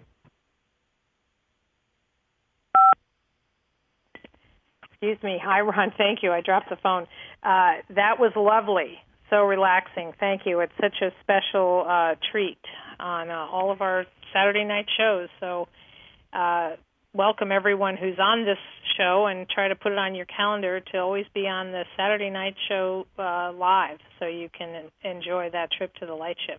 Excuse me. Hi, Ron. Thank you. I dropped the phone. Uh, that was lovely. So relaxing. Thank you. It's such a special uh, treat on uh, all of our Saturday night shows. So uh, welcome everyone who's on this show, and try to put it on your calendar to always be on the Saturday night show uh, live, so you can enjoy that trip to the lightship.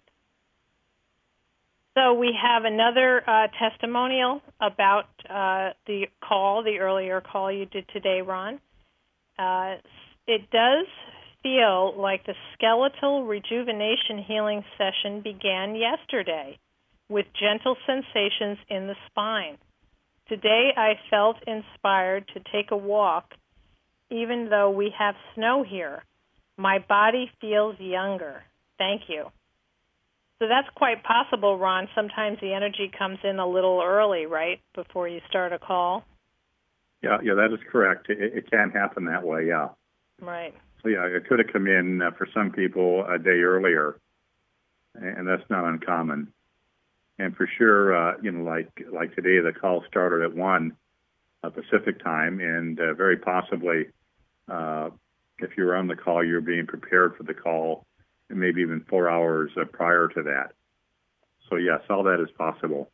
So we have another uh, testimonial about uh, the call, the earlier call you did today, Ron. Uh, it does feel like the skeletal rejuvenation healing session began yesterday with gentle sensations in the spine. Today I felt inspired to take a walk, even though we have snow here. My body feels younger. Thank you. So that's quite possible, Ron. Sometimes the energy comes in a little early, right, before you start a call? Yeah, yeah, that is correct. It, it can happen that way, yeah. Right. So, yeah, it could have come in uh, for some people a day earlier, and that's not uncommon. And for sure, uh, you know, like like today, the call started at one uh, Pacific time, and uh, very possibly, uh, if you were on the call, you're being prepared for the call, and maybe even four hours uh, prior to that. So yes, all that is possible.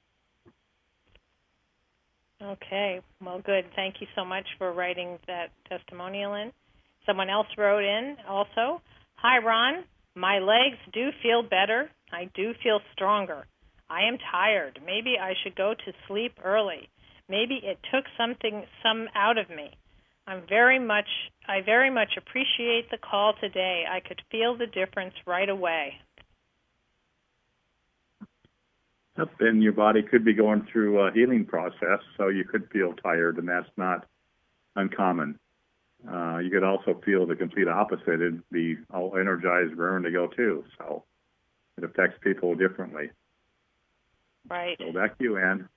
Okay, well, good. Thank you so much for writing that testimonial in. Someone else wrote in also. Hi, Ron. My legs do feel better. I do feel stronger. I am tired. Maybe I should go to sleep early. Maybe it took something some out of me. I'm very much I very much appreciate the call today. I could feel the difference right away. Yep, and your body could be going through a healing process, so you could feel tired, and that's not uncommon. Uh, you could also feel the complete opposite and be all energized, raring to go too. So it affects people differently. Right. So back to you, Ann.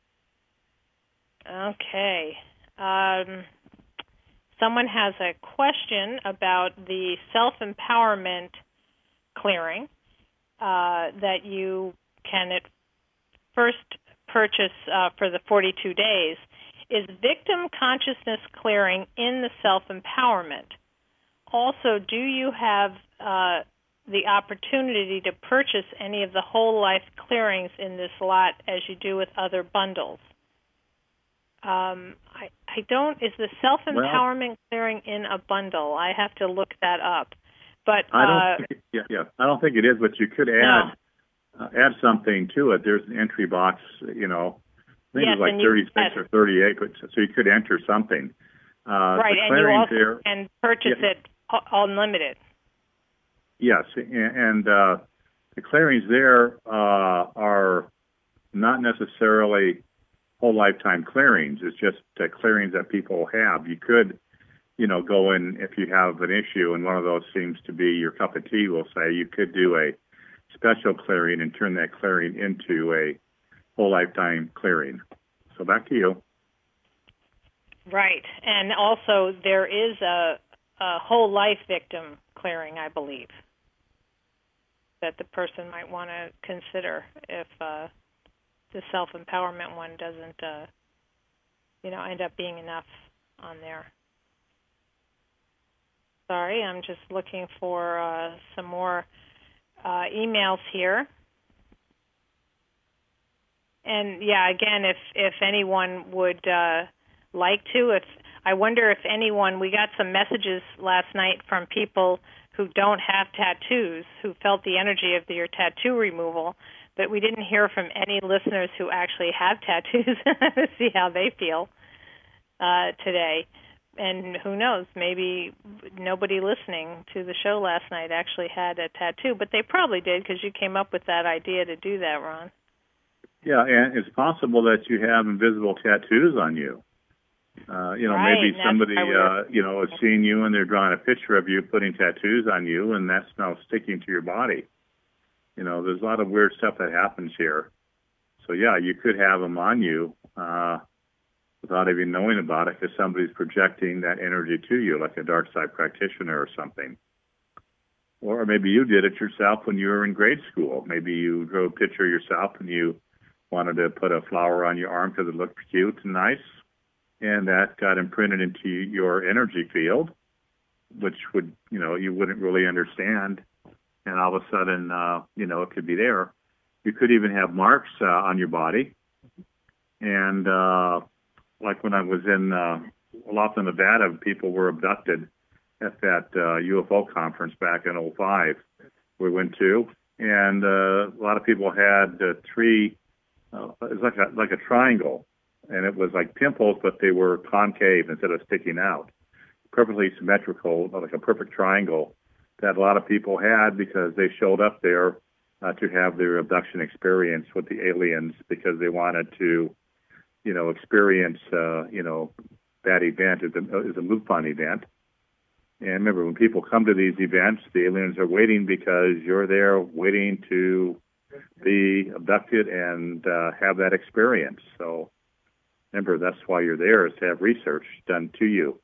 Okay. Um, someone has a question about the self-empowerment clearing uh, that you can at first purchase uh, for the forty-two days. Is victim consciousness clearing in the self-empowerment? Also, do you have uh, the opportunity to purchase any of the whole life clearings in this lot as you do with other bundles? Um, I, I don't, is the self-empowerment well, clearing in a bundle? I have to look that up. But I don't uh, think it, yeah, yeah, I don't think it is, but you could add no. uh, add something to it. There's an entry box, you know, I think yes, it was like thirty-six yes. or thirty-eight, but so you could enter something. Uh, right, and you also there, can purchase yeah, it unlimited. Yes, and uh, the clearings there uh, are not necessarily whole lifetime clearings. It's just uh, clearings that people have. You could, you know, go in if you have an issue and one of those seems to be your cup of tea, we'll say, you could do a special clearing and turn that clearing into a whole lifetime clearing. So back to you. Right. And also there is a, a whole life victim clearing, I believe, that the person might want to consider if uh, the self-empowerment one doesn't, uh, you know, end up being enough on there. Sorry, I'm just looking for uh, some more uh, emails here. And yeah, again, if if anyone would uh, like to, if I wonder if anyone, we got some messages last night from people who don't have tattoos, who felt the energy of your tattoo removal, but we didn't hear from any listeners who actually have tattoos to see how they feel uh, today. And who knows, maybe nobody listening to the show last night actually had a tattoo, but they probably did because you came up with that idea to do that, Ron. Yeah, and it's possible that you have invisible tattoos on you. Uh, you know, right, maybe somebody, uh, you know, has seen you and they're drawing a picture of you putting tattoos on you, and that's now sticking to your body. You know, there's a lot of weird stuff that happens here. So, yeah, you could have them on you uh, without even knowing about it because somebody's projecting that energy to you, like a dark side practitioner or something. Or maybe you did it yourself when you were in grade school. Maybe you drew a picture yourself and you wanted to put a flower on your arm because it looked cute and nice. And that got imprinted into your energy field, which would, you know, you wouldn't really understand. And all of a sudden, uh, you know, it could be there. You could even have marks uh, on your body. And uh, like when I was in uh, Laughlin, Nevada, people were abducted at that uh, U F O conference back in oh five we went to. And uh, a lot of people had uh, three, uh, it was like a, like a triangle. And it was like pimples, but they were concave instead of sticking out. Perfectly symmetrical, like a perfect triangle that a lot of people had because they showed up there uh, to have their abduction experience with the aliens because they wanted to, you know, experience, uh, you know, that event as a, as a MUFON event. And remember, when people come to these events, the aliens are waiting because you're there waiting to be abducted and uh, have that experience. So, remember, that's why you're there, is to have research done to you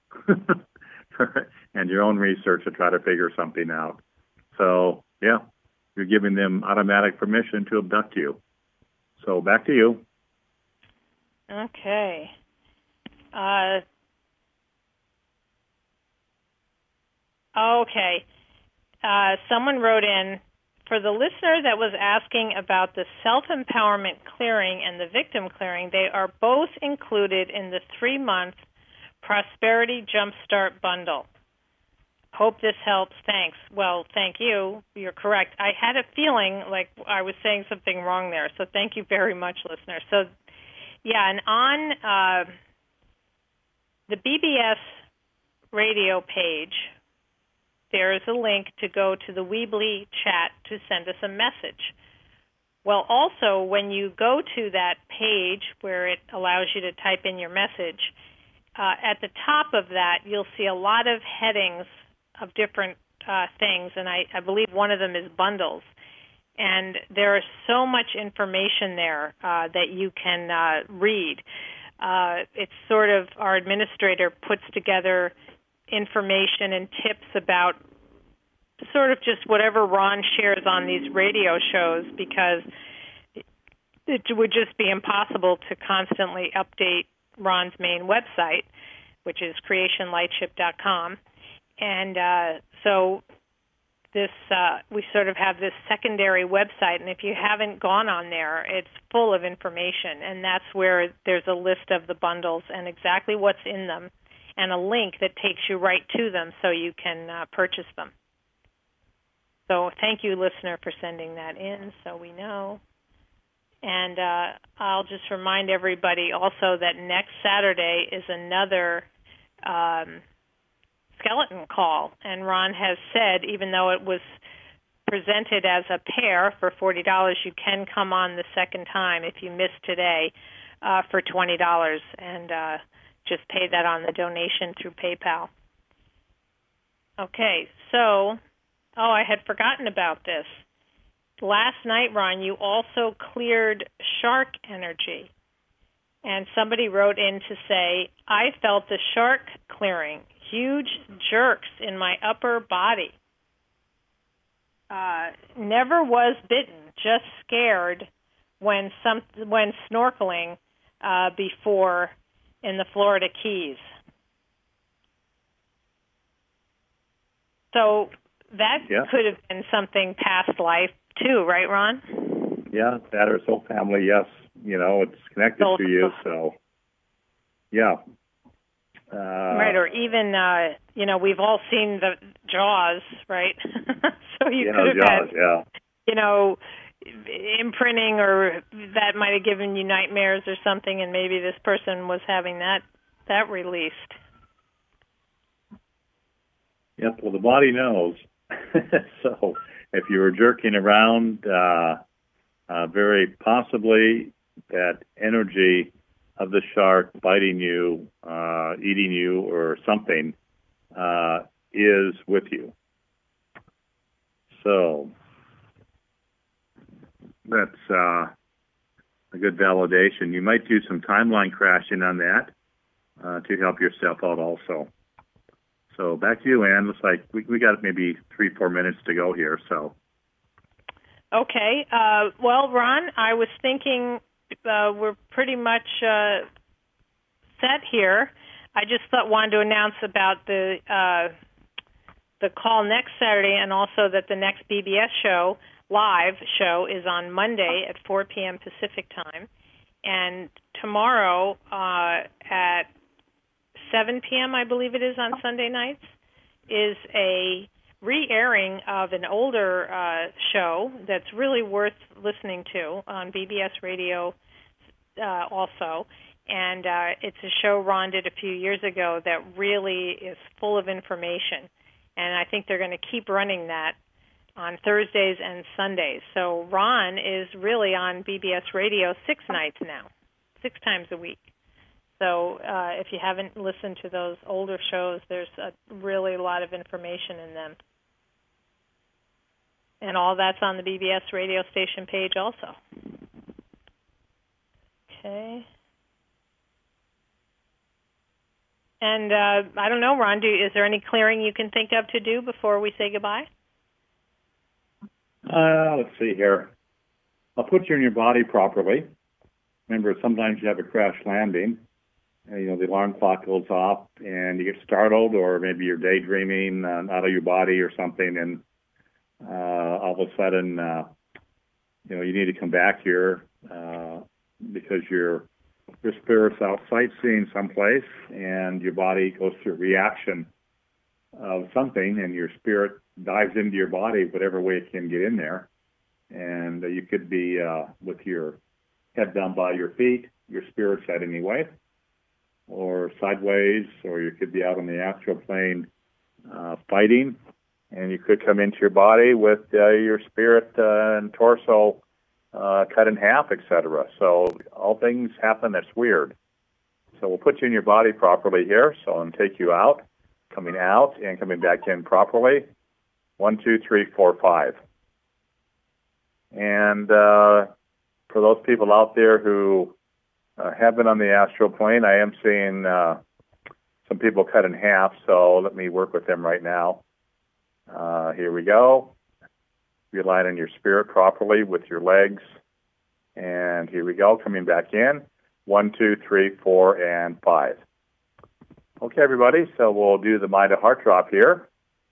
and your own research to try to figure something out. So, yeah, you're giving them automatic permission to abduct you. So, back to you. Okay. Uh, okay. Uh, someone wrote in, for the listener that was asking about the self-empowerment clearing and the victim clearing, they are both included in the three-month Prosperity Jumpstart bundle. Hope this helps. Thanks. Well, thank you. You're correct. I had a feeling like I was saying something wrong there, so thank you very much, listener. So, yeah, and on uh, the B B S radio page, there is a link to go to the Weebly chat to send us a message. Well, also, when you go to that page where it allows you to type in your message, uh, at the top of that, you'll see a lot of headings of different uh, things, and I, I believe one of them is bundles. And there is so much information there uh, that you can uh, read. Uh, it's sort of, our administrator puts together information and tips about sort of just whatever Ron shares on these radio shows, because it would just be impossible to constantly update Ron's main website, which is creation lightship dot com. And uh, so this uh, we sort of have this secondary website, and if you haven't gone on there, it's full of information, and that's where there's a list of the bundles and exactly what's in them, and a link that takes you right to them so you can uh, purchase them. So thank you, listener, for sending that in so we know. And uh, I'll just remind everybody also that next Saturday is another um, skeleton call. And Ron has said, even though it was presented as a pair for forty dollars, you can come on the second time if you missed today. uh, for twenty dollars, and uh, just pay that on the donation through PayPal. Okay, so, oh, I had forgotten about this. Last night, Ron, you also cleared shark energy. And somebody wrote in to say, I felt the shark clearing, huge jerks in my upper body. Uh, never was bitten, just scared when some when snorkeling uh, before in the Florida Keys. So that yeah. could have been something past life too, right, Ron? Yeah, that or soul family, yes. You know, it's connected soul to you, so, yeah. Uh, right, or even, uh, you know, we've all seen the Jaws, right? So you yeah, could have Jaws, had, yeah. you know, imprinting, or that might have given you nightmares or something, and maybe this person was having that that released. Yep, well, the body knows. So if you were jerking around, uh, uh, very possibly that energy of the shark biting you, uh, eating you, or something uh, is with you. So that's uh, a good validation. You might do some timeline crashing on that uh, to help yourself out also. So back to you, Ann. Looks like we, we got maybe three, four minutes to go here. So. Okay. Uh, well, Ron, I was thinking uh, we're pretty much uh, set here. I just thought wanted to announce about the uh, the call next Saturday, and also that the next B B S show, live show, is on Monday at four p.m. Pacific time, and tomorrow uh, at seven p.m., I believe it is, on Sunday nights, is a re-airing of an older uh, show that's really worth listening to on B B S Radio uh, also. And uh, it's a show Ron did a few years ago that really is full of information. And I think they're going to keep running that on Thursdays and Sundays. So Ron is really on B B S Radio six nights now, six times a week. So uh, if you haven't listened to those older shows, there's a really lot of information in them. And all that's on the B B S radio station page also. Okay. And uh, I don't know, Ron, do, is there any clearing you can think of to do before we say goodbye? Uh, let's see here. I'll put you in your body properly. Remember, sometimes you have a crash landing. And, you know, the alarm clock goes off and you get startled, or maybe you're daydreaming uh, out of your body or something, and uh, all of a sudden, uh, you know, you need to come back here uh, because your your spirit's out sightseeing someplace, and your body goes through a reaction of something, and your spirit dives into your body whatever way it can get in there. And uh, you could be uh, with your head down by your feet, your spirit's at anyway, or sideways, or you could be out on the astral plane uh, fighting, and you could come into your body with uh, your spirit uh, and torso uh, cut in half, et cetera. So all things happen that's weird. So we'll put you in your body properly here, so I'm take you out, coming out and coming back in properly. One, two, three, four, five. And uh, for those people out there who uh, have been on the astral plane, I am seeing uh, some people cut in half, so let me work with them right now. Uh, here we go. You're aligning your spirit properly with your legs. And here we go, coming back in. One, two, three, four, and five. Okay, everybody, so we'll do the mind to heart drop here.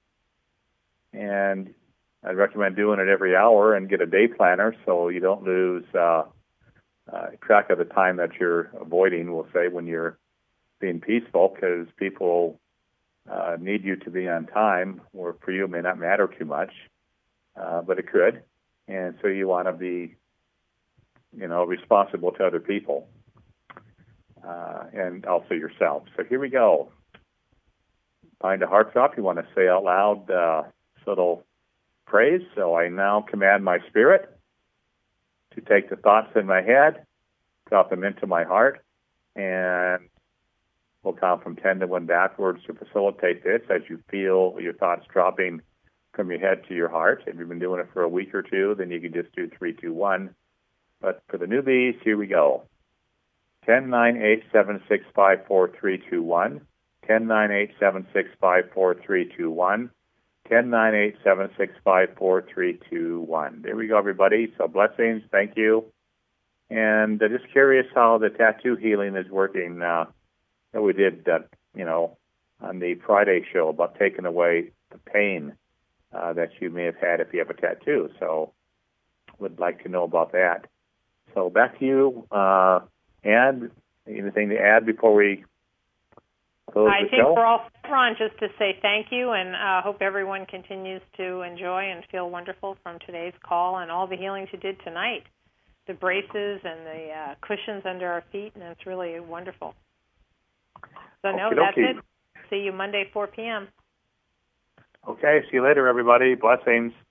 And I'd recommend doing it every hour and get a day planner so you don't lose uh, uh, track of the time that you're avoiding, we'll say, when you're being peaceful, because people uh, need you to be on time, or for you it may not matter too much, uh, but it could. And so you want to be, you know, responsible to other people uh, and also yourself. So here we go. Find a heart drop. You want to say out loud uh, this little phrase. So I now command my spirit to take the thoughts in my head drop them into my heart, and we'll count from ten to one backwards to facilitate this as you feel your thoughts dropping from your head to your heart. If you've been doing it for a week or two, then you can just do three, two, one. But for the newbies, here we go. ten, nine, eight, seven, six, five, four, three, two, one. ten, nine, eight, seven, six, five, four, three, two, one. ten, nine, eight, seven, six, five, four, three, two, one. There we go, everybody. So blessings. Thank you. And uh, just curious how the tattoo healing is working. Uh, that we did, uh, you know, on the Friday show about taking away the pain uh, that you may have had if you have a tattoo. So would like to know about that. So back to you. Uh, and anything to add before we close I the think show? we're all set, Ron, just to say thank you, and uh, hope everyone continues to enjoy and feel wonderful from today's call and all the healings you did tonight. The braces and the uh, cushions under our feet, and it's really wonderful. So, no, that's Okey-dokey. it. See you Monday, four p.m. Okay, see you later, everybody. Blessings.